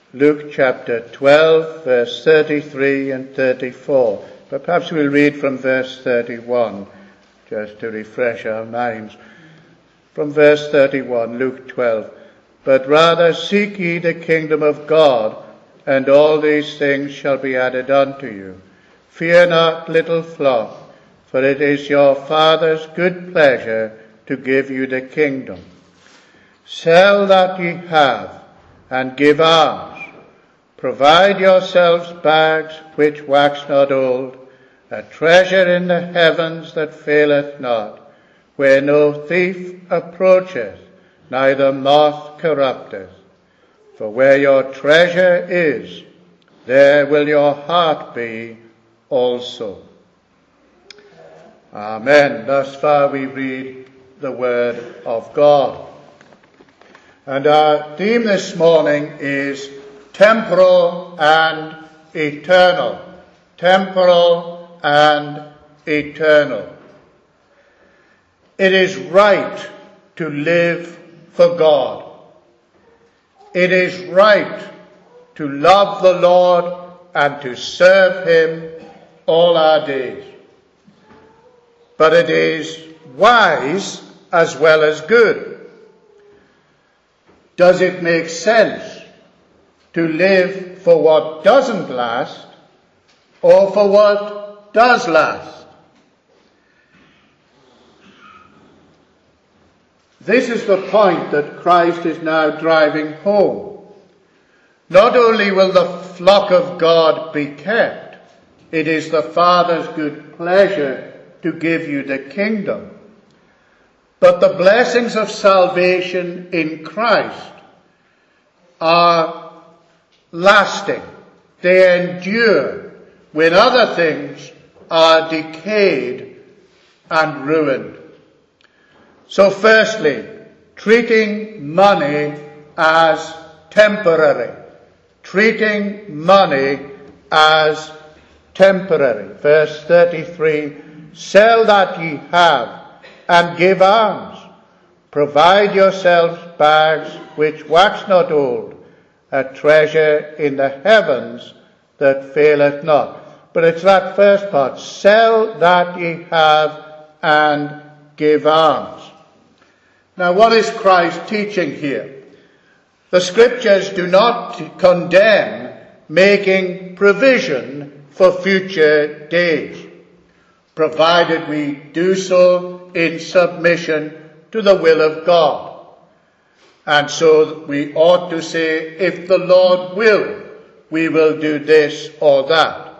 Luke chapter 12, verse 33 and 34. But perhaps we'll read from verse 31, just to refresh our minds. From verse 31, Luke 12. But rather seek ye the kingdom of God, and all these things shall be added unto you. Fear not, little flock, for it is your Father's good pleasure to give you the kingdom. Sell that ye have, and give alms. Provide yourselves bags which wax not old, a treasure in the heavens that faileth not, where no thief approacheth, neither moth corrupteth. For where your treasure is, there will your heart be also. Amen. Thus far we read the word of God. And our theme this morning is temporal and eternal. Temporal and eternal. It is right to live for God. It is right to love the Lord and to serve him all our days. But it is wise as well as good. Does it make sense to live for what doesn't last or for what does last? This is the point that Christ is now driving home. Not only will the flock of God be kept, it is the Father's good pleasure to give you the kingdom. But the blessings of salvation in Christ are lasting. They endure when other things are decayed and ruined. So firstly, treating money as temporary. Treating money as temporary. Verse 33, sell that ye have, and give alms. Provide yourselves bags which wax not old, a treasure in the heavens that faileth not. But it's that first part, sell that ye have, and give alms. Now, what is Christ teaching here? The scriptures do not condemn making provision for future days, provided we do so in submission to the will of God. And so we ought to say, if the Lord will, we will do this or that.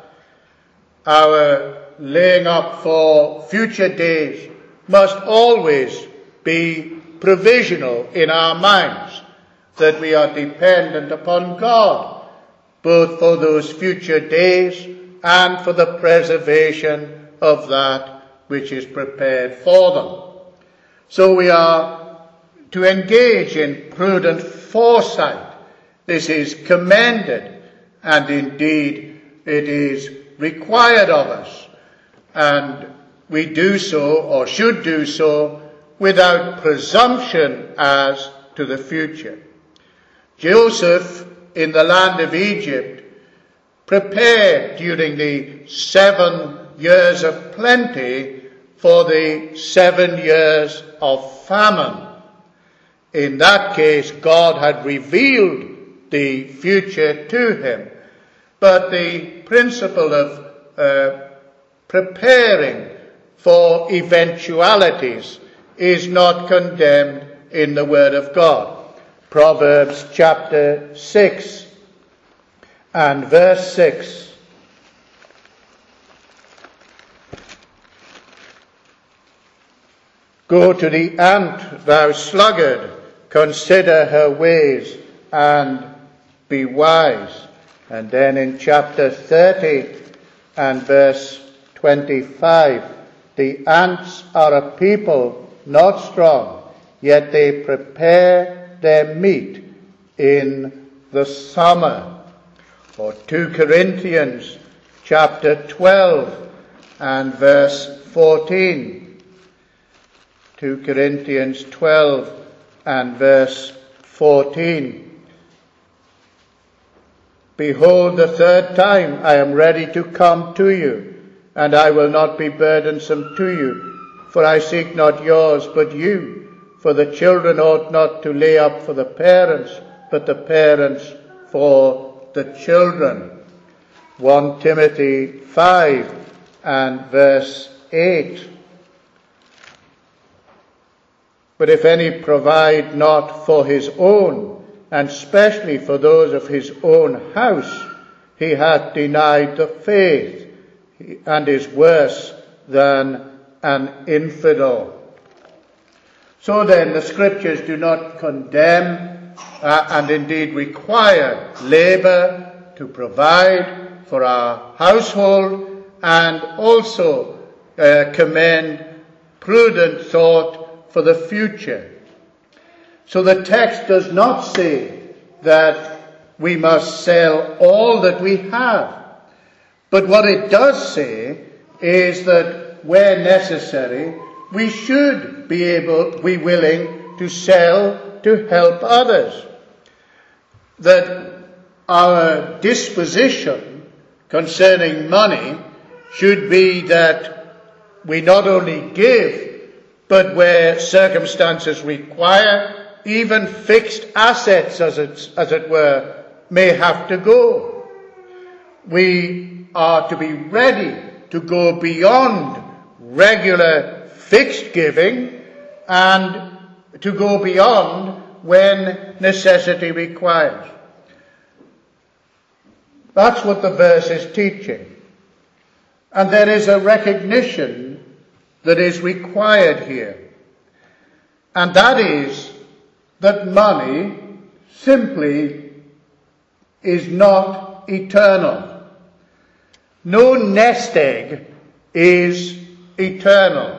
Our laying up for future days must always be provisional in our minds, that we are dependent upon God, both for those future days and for the preservation of that which is prepared for them. So we are to engage in prudent foresight. This is commended, and indeed it is required of us. And we do so, or should do so, without presumption as to the future. Joseph in the land of Egypt prepared during the 7 years of plenty for the 7 years of famine. In that case, God had revealed the future to him. But the principle of preparing for eventualities is not condemned in the Word of God. Proverbs chapter 6 and verse 6. Go to the ant, thou sluggard, consider her ways and be wise. And then in chapter 30 and verse 25, the ants are a people not strong, yet they prepare their meat in the summer. Or 2 Corinthians chapter 12 and verse 14. 2 Corinthians 12 and verse 14. Behold, the third time I am ready to come to you, and I will not be burdensome to you, for I seek not yours, but you. For the children ought not to lay up for the parents, but the parents for the children. 1 Timothy 5 and verse 8. But if any provide not for his own, and specially for those of his own house, he hath denied the faith, and is worse than an infidel. So then, the Scriptures do not condemn and indeed require labour to provide for our household, and also commend prudent thought for the future. So the text does not say that we must sell all that we have. But what it does say is that where necessary, we should be willing to sell to help others. That our disposition concerning money should be that we not only give, but where circumstances require, even fixed assets, as it were, may have to go. We are to be ready to go beyond regular fixed giving and to go beyond when necessity requires. That's what the verse is teaching. And there is a recognition that is required here. And that is that money simply is not eternal. No nest egg is eternal.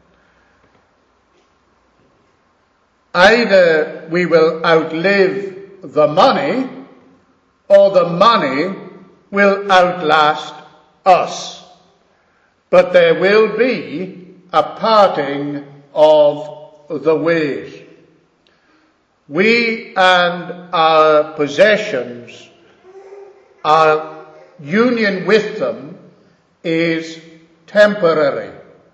Either we will outlive the money, or the money will outlast us. But there will be a parting of the ways. We and our possessions, our union with them is temporary.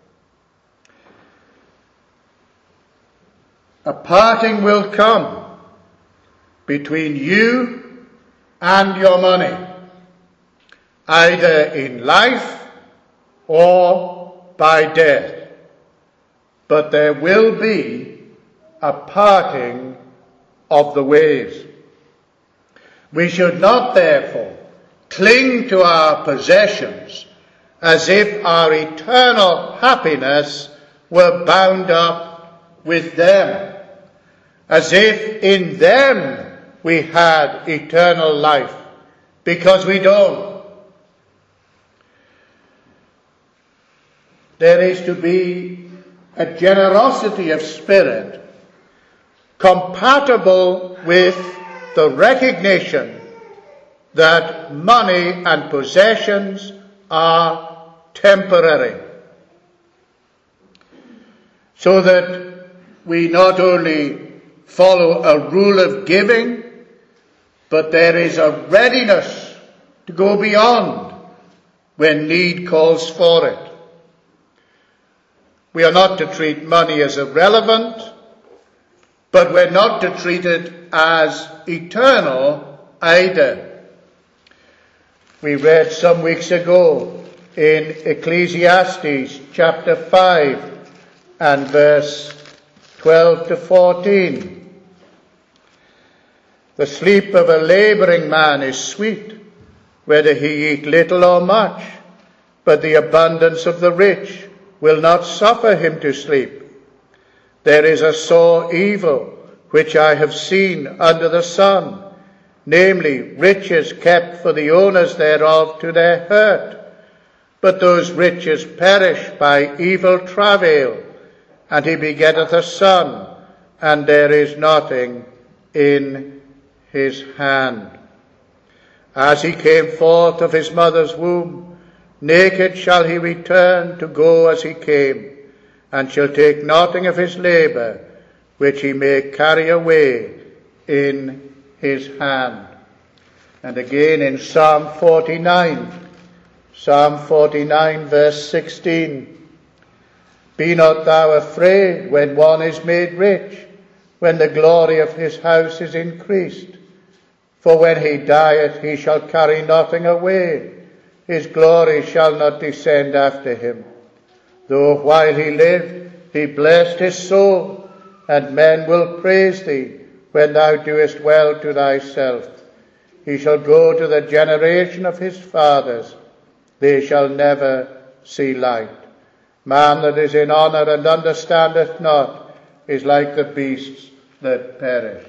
A parting will come between you and your money, either in life or by death. But there will be a parting of the ways. We should not, therefore, cling to our possessions as if our eternal happiness were bound up with them, as if in them we had eternal life, because we don't. There is to be a generosity of spirit compatible with the recognition that money and possessions are temporary, so that we not only follow a rule of giving, but there is a readiness to go beyond when need calls for it. We are not to treat money as irrelevant, but we're not to treat it as eternal either. We read some weeks ago in Ecclesiastes chapter 5 and verse 12 to 14. The sleep of a labouring man is sweet, whether he eat little or much, but the abundance of the rich will not suffer him to sleep. There is a sore evil which I have seen under the sun, namely riches kept for the owners thereof to their hurt. But those riches perish by evil travail, and he begetteth a son, and there is nothing in his hand. As he came forth of his mother's womb, naked shall he return to go as he came, and shall take nothing of his labour, which he may carry away in his hand. And again in Psalm 49 verse 16. Be not thou afraid when one is made rich, when the glory of his house is increased. For when he dieth, he shall carry nothing away. His glory shall not descend after him. Though while he lived, he blessed his soul, and men will praise thee when thou doest well to thyself. He shall go to the generation of his fathers. They shall never see light. Man that is in honour and understandeth not is like the beasts that perish.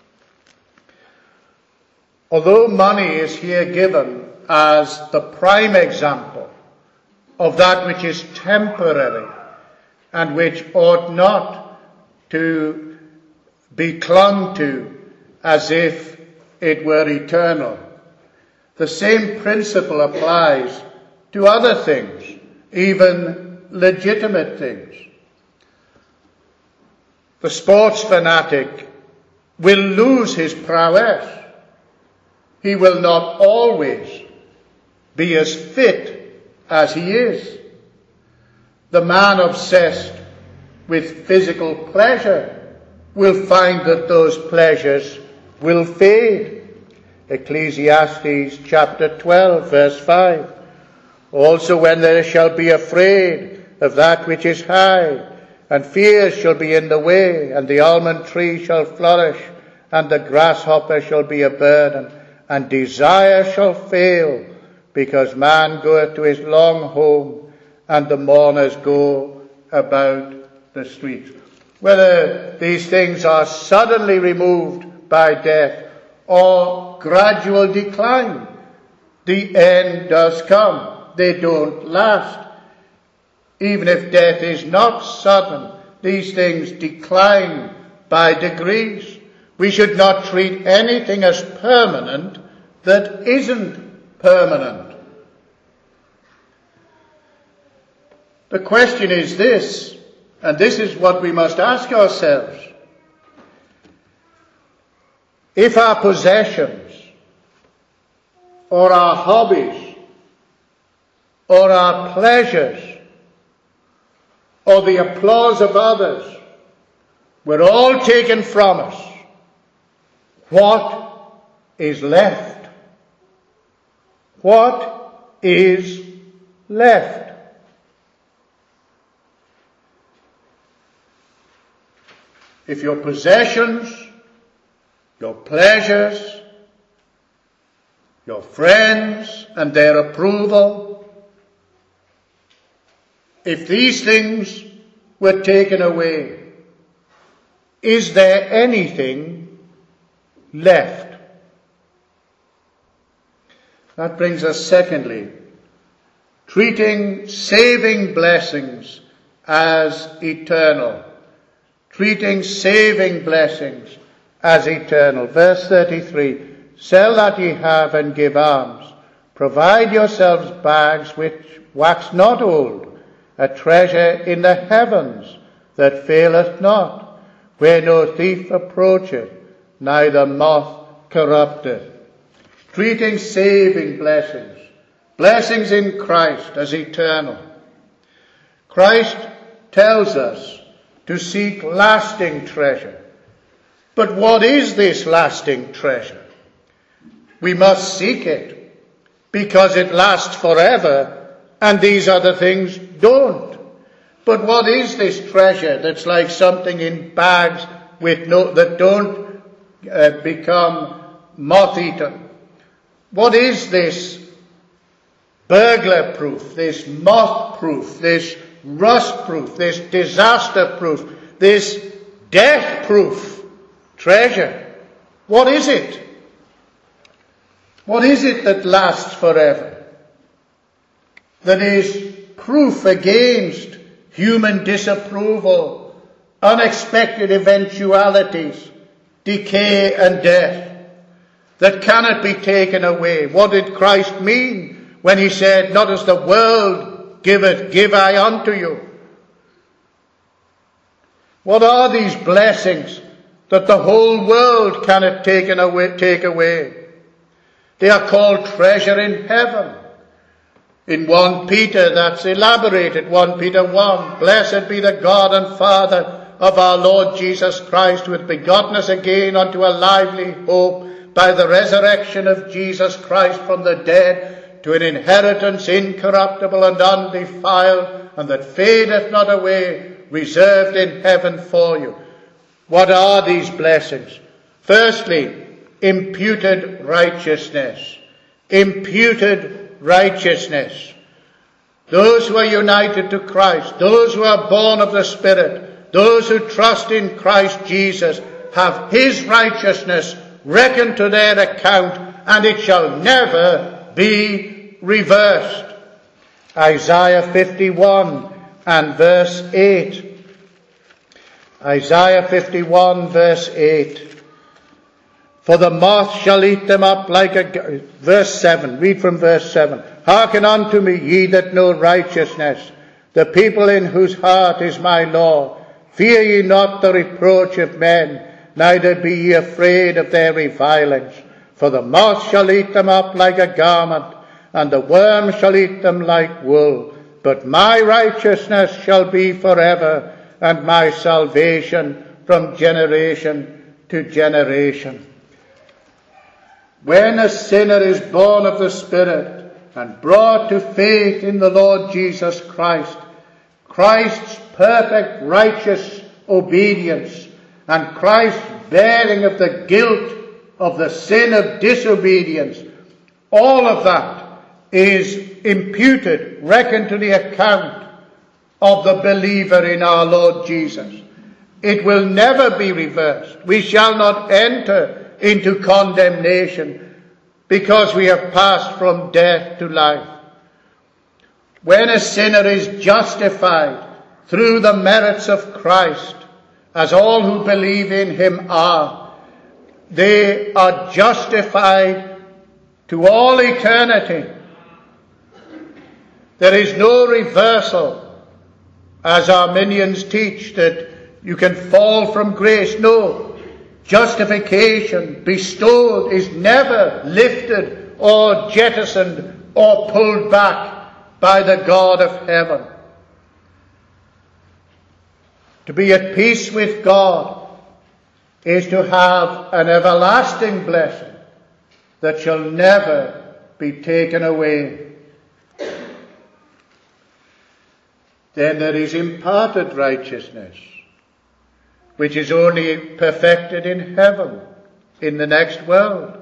Although money is here given as the prime example of that which is temporary and which ought not to be clung to as if it were eternal, the same principle applies to other things, even legitimate things. The sports fanatic will lose his prowess. He will not always be as fit as he is. The man obsessed with physical pleasure will find that those pleasures will fade. Ecclesiastes chapter 12 verse 5. Also when they shall be afraid of that which is high, and fear shall be in the way, and the almond tree shall flourish, and the grasshopper shall be a burden, and desire shall fail, because man goeth to his long home, and the mourners go about the streets. Whether these things are suddenly removed by death or gradual decline, the end does come. They don't last. Even if death is not sudden, these things decline by degrees. We should not treat anything as permanent that isn't permanent. The question is this, and this is what we must ask ourselves. If our possessions, or our hobbies, or our pleasures, or the applause of others were all taken from us, what is left? What is left? If your possessions, your pleasures, your friends and their approval, if these things were taken away, is there anything left? That brings us secondly, treating saving blessings as eternal. Treating saving blessings as eternal. Verse 33, sell that ye have and give alms. Provide yourselves bags which wax not old, a treasure in the heavens that faileth not, where no thief approacheth, neither moth corrupteth. Treating saving blessings, blessings in Christ as eternal. Christ tells us to seek lasting treasure. But what is this lasting treasure? We must seek it because it lasts forever and these other things don't. But what is this treasure that's like something in bags that don't become moth-eaten? What is this burglar-proof, this moth-proof, this rust-proof, this disaster-proof, this death-proof treasure? What is it? What is it that lasts forever? That is proof against human disapproval, unexpected eventualities, decay and death, that cannot be taken away. What did Christ mean when he said, not as the world giveth, give I unto you? What are these blessings that the whole world cannot take away? They are called treasure in heaven. In 1 Peter, that's elaborated. 1 Peter 1, blessed be the God and Father of our Lord Jesus Christ, who hath begotten us again unto a lively hope by the resurrection of Jesus Christ from the dead, to an inheritance incorruptible and undefiled, and that fadeth not away, reserved in heaven for you. What are these blessings? Firstly, imputed righteousness. Imputed righteousness. Those who are united to Christ, those who are born of the Spirit, those who trust in Christ Jesus, have his righteousness reckoned to their account, and it shall never be reversed. Isaiah 51 and verse 8. Isaiah 51 verse 8. For the moth shall eat them up like a... Verse 7, read from verse 7. Hearken unto me, ye that know righteousness, the people in whose heart is my law. Fear ye not the reproach of men, neither be ye afraid of their revilings. For the moth shall eat them up like a garment, and the worm shall eat them like wool. But my righteousness shall be forever, and my salvation from generation to generation. When a sinner is born of the Spirit and brought to faith in the Lord Jesus Christ, Christ's perfect righteous obedience and Christ's bearing of the guilt of the sin of disobedience, all of that is imputed, reckoned to the account of the believer in our Lord Jesus. It will never be reversed. We shall not enter into condemnation because we have passed from death to life. When a sinner is justified through the merits of Christ, as all who believe in him are, they are justified to all eternity. There is no reversal, as Arminians teach, that you can fall from grace. No. Justification bestowed is never lifted or jettisoned or pulled back by the God of heaven. To be at peace with God is to have an everlasting blessing that shall never be taken away. Then there is imparted righteousness, which is only perfected in heaven, in the next world.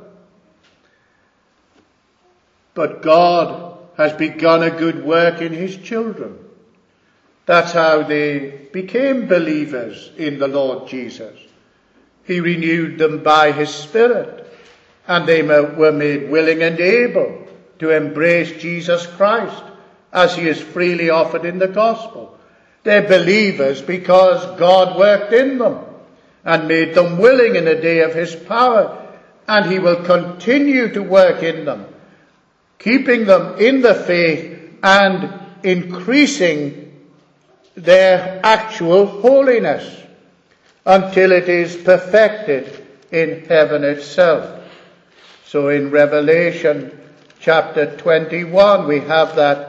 But God has begun a good work in his children. That's how they became believers in the Lord Jesus. He renewed them by his Spirit, and they were made willing and able to embrace Jesus Christ as he is freely offered in the gospel. They're believers because God worked in them and made them willing in the day of his power, and he will continue to work in them, keeping them in the faith and increasing their actual holiness until it is perfected in heaven itself. So in Revelation chapter 21 we have that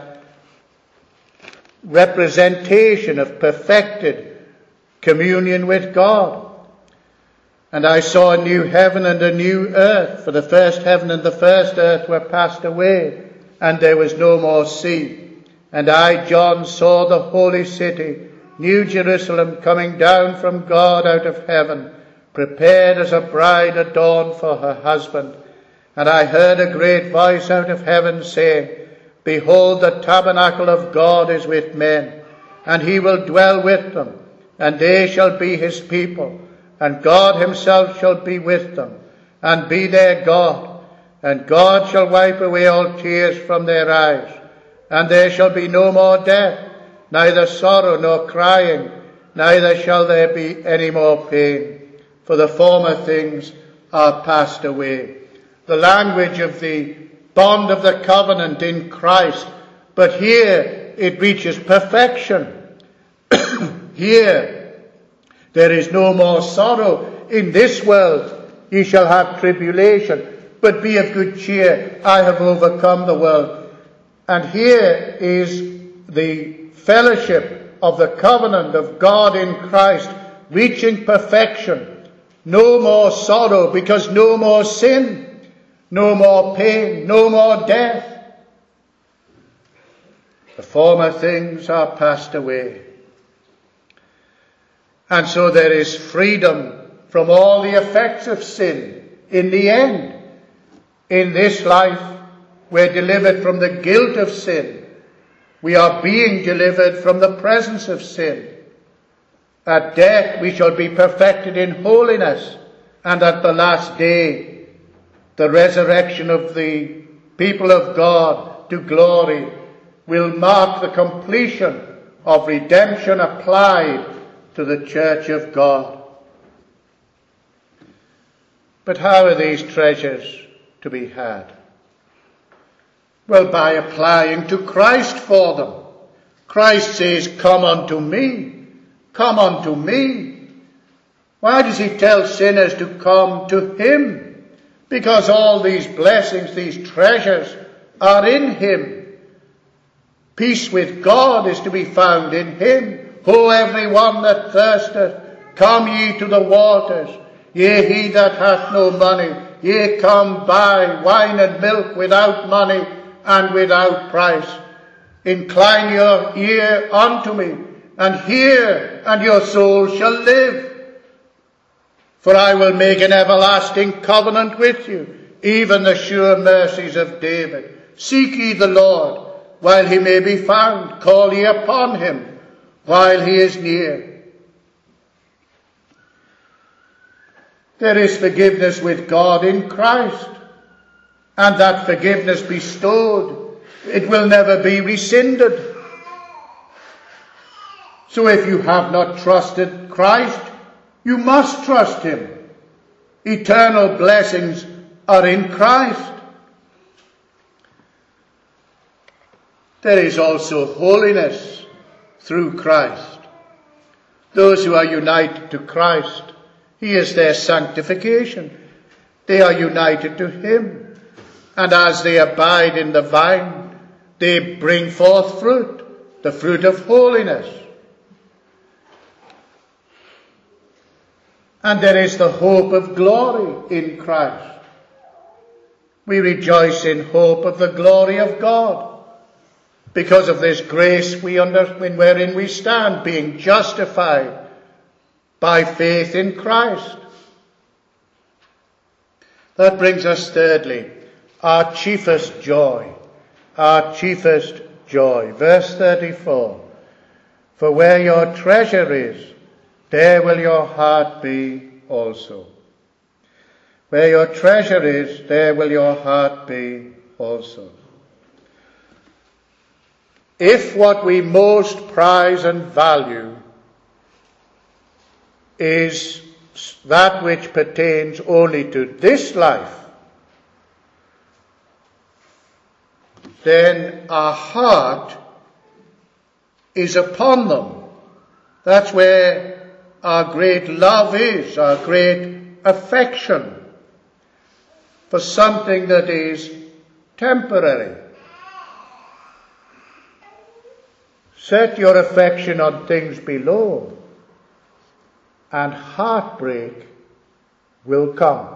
representation of perfected communion with God. And I saw a new heaven and a new earth, for the first heaven and the first earth were passed away, and there was no more sea. And I, John, saw the holy city, New Jerusalem, coming down from God out of heaven, prepared as a bride adorned for her husband. And I heard a great voice out of heaven saying, Behold, the tabernacle of God is with men, and he will dwell with them, and they shall be his people, and God himself shall be with them, and be their God. And God shall wipe away all tears from their eyes, and there shall be no more death, neither sorrow nor crying, neither shall there be any more pain, for the former things are passed away. The language of the bond of the covenant in Christ, but here it reaches perfection. Here there is no more sorrow. In this world ye shall have tribulation, but be of good cheer. I have overcome the world. And here is the fellowship of the covenant of God in Christ, reaching perfection. No more sorrow, because no more sin, no more pain, no more death. The former things are passed away. And so there is freedom from all the effects of sin. In the end, in this life, we're delivered from the guilt of sin. We are being delivered from the presence of sin. At death, we shall be perfected in holiness. And at the last day, the resurrection of the people of God to glory will mark the completion of redemption applied to the church of God. But how are these treasures to be had? Well, by applying to Christ for them. Christ says, "Come unto me, come unto me." Why does he tell sinners to come to him? Because all these blessings, these treasures are in him. Peace with God is to be found in him. Ho, every one that thirsteth, come ye to the waters. Yea, he that hath no money, yea, come buy wine and milk without money and without price. Incline your ear unto me, and hear, and your soul shall live. For I will make an everlasting covenant with you, even the sure mercies of David. Seek ye the Lord while he may be found. Call ye upon him while he is near. There is forgiveness with God in Christ, and that forgiveness bestowed, it will never be rescinded. So if you have not trusted Christ, you must trust him. Eternal blessings are in Christ. There is also holiness through Christ. Those who are united to Christ, he is their sanctification. They are united to him. And as they abide in the vine, they bring forth fruit, the fruit of holiness. And there is the hope of glory in Christ. We rejoice in hope of the glory of God. Because of this grace wherein we stand, being justified by faith in Christ. That brings us thirdly, our chiefest joy. Our chiefest joy. Verse 34. For where your treasure is, there will your heart be also. Where your treasure is, there will your heart be also. If what we most prize and value is that which pertains only to this life, then our heart is upon them. That's where our great love is, our great affection for something that is temporary. Set your affection on things below, and heartbreak will come.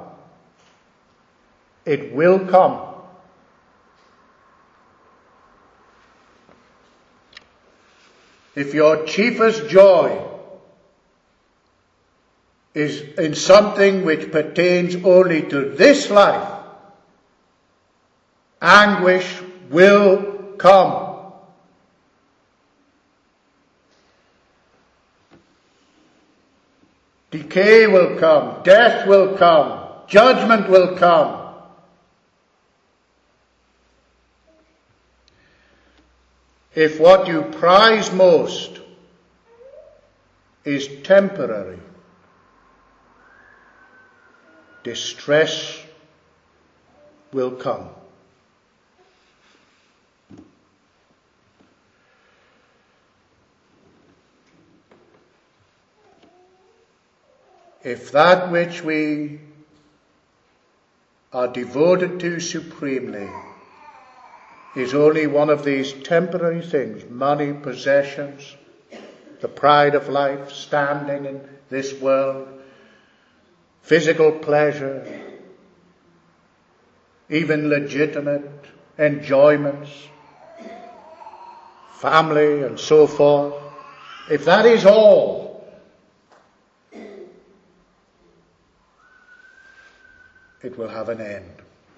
It will come. If your chiefest joy is in something which pertains only to this life, anguish will come. Decay will come, death will come, judgment will come. If what you prize most is temporary, distress will come. If that which we are devoted to supremely is only one of these temporary things: money, possessions, the pride of life, standing in this world, physical pleasure, even legitimate enjoyments, family and so forth. If that is all, it will have an end.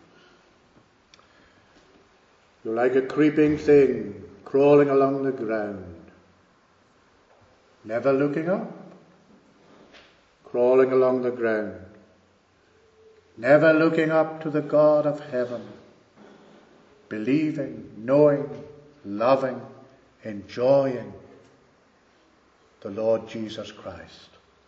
You're like a creeping thing crawling along the ground, never looking up, crawling along the ground, never looking up to the God of heaven, believing, knowing, loving, enjoying the Lord Jesus Christ,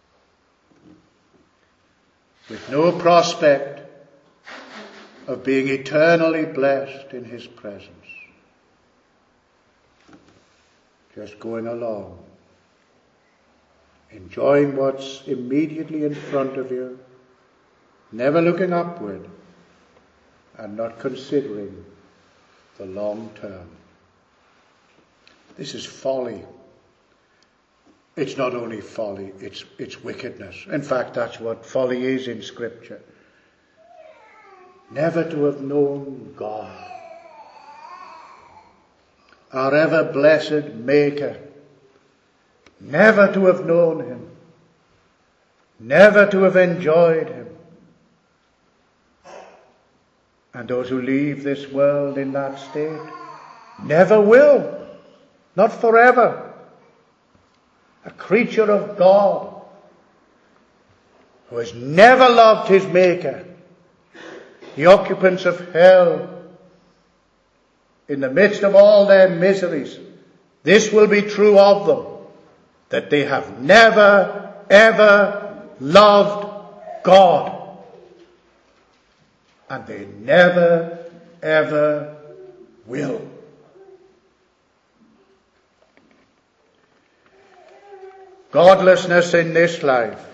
with no prospect of being eternally blessed in his presence. Just going along, enjoying what's immediately in front of you, never looking upward, and not considering the long term. This is folly. It's not only folly, it's wickedness. In fact, that's what folly is in Scripture. Never to have known God, our ever blessed Maker, never to have known him, never to have enjoyed him. And those who leave this world in that state never will, not forever. A creature of God who has never loved his Maker, the occupants of hell, in the midst of all their miseries, this will be true of them, that they have never, ever loved God. And they never, ever will. Godlessness in this life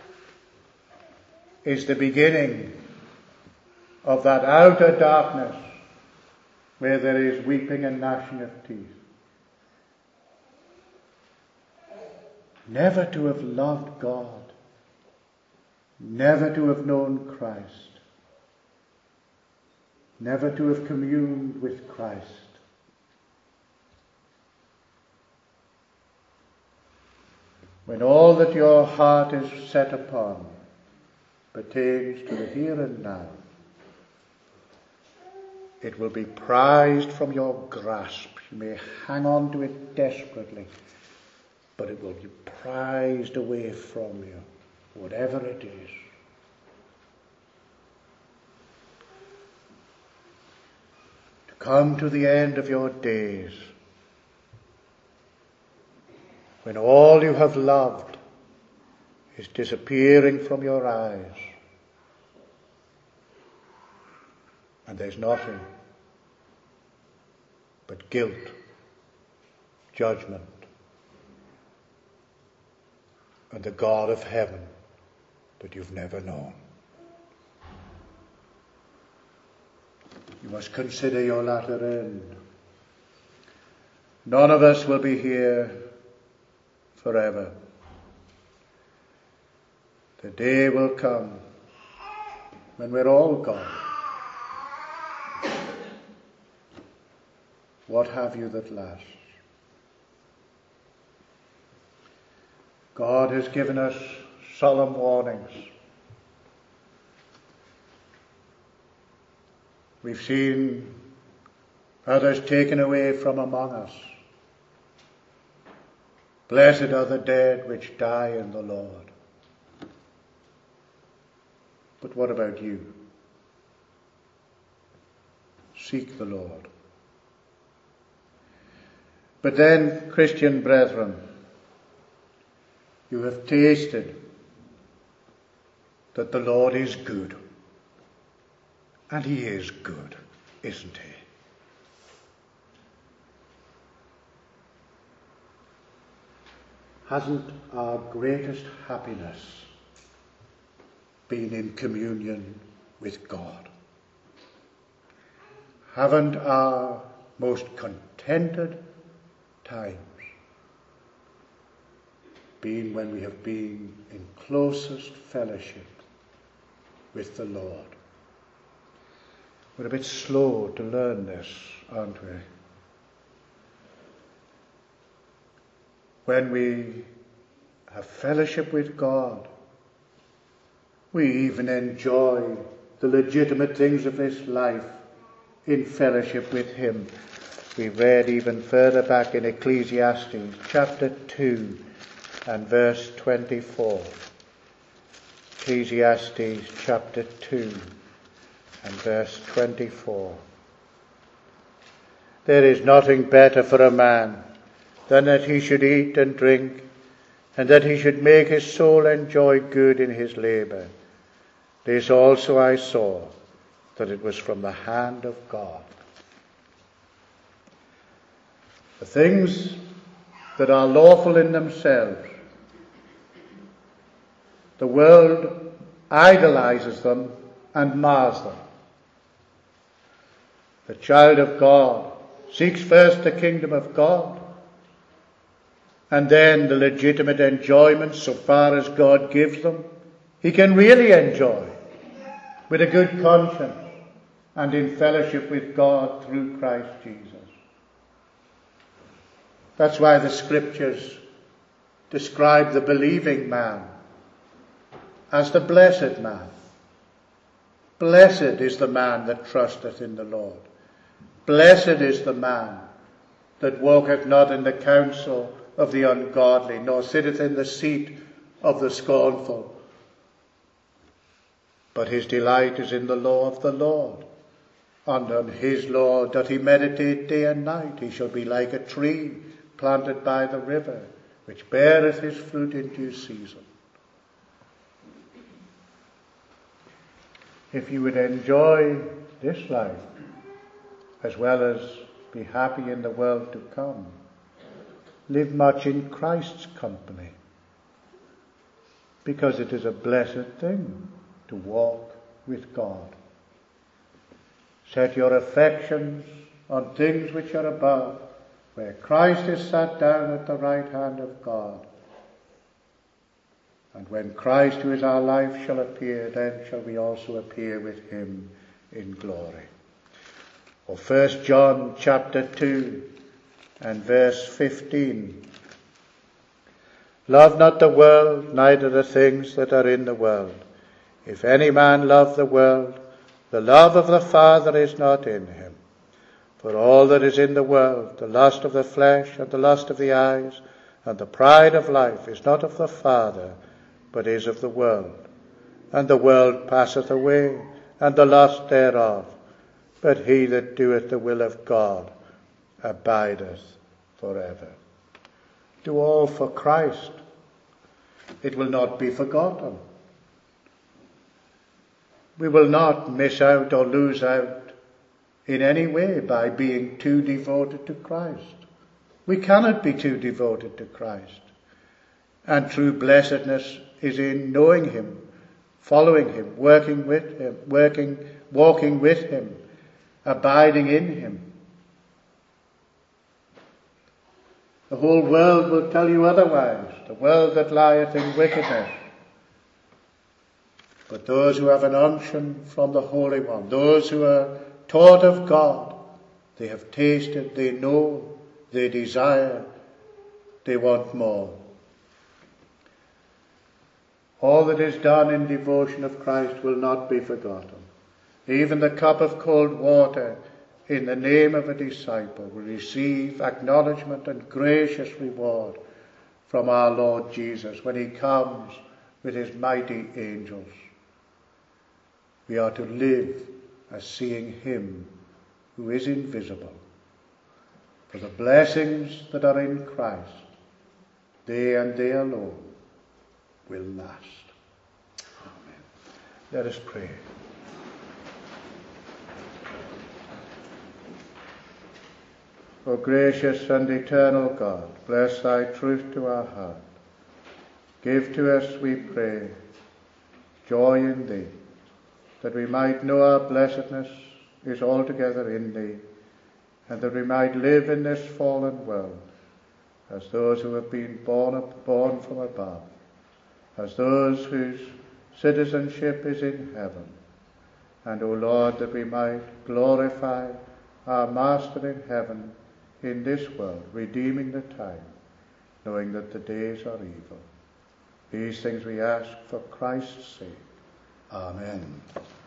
is the beginning of that outer darkness where there is weeping and gnashing of teeth. Never to have loved God, never to have known Christ, never to have communed with Christ. When all that your heart is set upon pertains to the here and now, it will be prized from your grasp. You may hang on to it desperately, but it will be prized away from you, whatever it is. To come to the end of your days, when all you have loved is disappearing from your eyes, and there's nothing but guilt, judgment, and the God of heaven that you've never known. You must consider your latter end. None of us will be here forever. The day will come when we're all gone. What have you that lasts? God has given us solemn warnings. We've seen others taken away from among us. Blessed are the dead which die in the Lord. But what about you? Seek the Lord. But then, Christian brethren, you have tasted that the Lord is good. And he is good, isn't he? Hasn't our greatest happiness been in communion with God? haven't our most contented times been when we have been in closest fellowship with the Lord? We're a bit slow to learn this, aren't we? When we have fellowship with God, we even enjoy the legitimate things of this life in fellowship with him. We read even further back in Ecclesiastes chapter 2 and verse 24. Ecclesiastes chapter 2 and verse 24. There is nothing better for a man than that he should eat and drink, and that he should make his soul enjoy good in his labour. This also I saw, that it was from the hand of God. The things that are lawful in themselves, the world idolizes them and mars them. The child of God seeks first the kingdom of God, and then the legitimate enjoyment, so far as God gives them, he can really enjoy with a good conscience and in fellowship with God through Christ Jesus. That's why the scriptures describe the believing man as the blessed man. Blessed is the man that trusteth in the Lord. Blessed is the man that walketh not in the counsel of the ungodly, nor sitteth in the seat of the scornful. But his delight is in the law of the Lord, and on his law doth he meditate day and night. He shall be like a tree planted by the river, which beareth his fruit in due season. If you would enjoy this life, as well as be happy in the world to come, live much in Christ's company, because it is a blessed thing to walk with God. Set your affections on things which are above, where Christ is sat down at the right hand of God. And when Christ, who is our life, shall appear, then shall we also appear with him in glory. Or 1 John chapter 2 and verse 15. Love not the world, neither the things that are in the world. If any man love the world, the love of the Father is not in him. For all that is in the world, the lust of the flesh, and the lust of the eyes, and the pride of life, is not of the Father, but is of the world. And the world passeth away, and the lust thereof. But he that doeth the will of God abideth forever. Do all for Christ. It will not be forgotten. We will not miss out or lose out in any way by being too devoted to Christ. We cannot be too devoted to Christ. And true blessedness is in knowing him, following him, walking with him, abiding in him. The whole world will tell you otherwise, the world that lieth in wickedness. But those who have an unction from the Holy One, those who are taught of God, they have tasted, they know, they desire, they want more. All that is done in devotion of Christ will not be forgotten. Even the cup of cold water in the name of a disciple will receive acknowledgement and gracious reward from our Lord Jesus when he comes with his mighty angels. We are to live as seeing him who is invisible. For the blessings that are in Christ, they and they alone, will last. Amen. Let us pray. O gracious and eternal God, bless thy truth to our heart. Give to us, we pray, joy in thee, that we might know our blessedness is altogether in thee, and that we might live in this fallen world as those who have been born from above, as those whose citizenship is in heaven. And, O Lord, that we might glorify our Master in heaven in this world, redeeming the time, knowing that the days are evil. These things we ask for Christ's sake. Amen.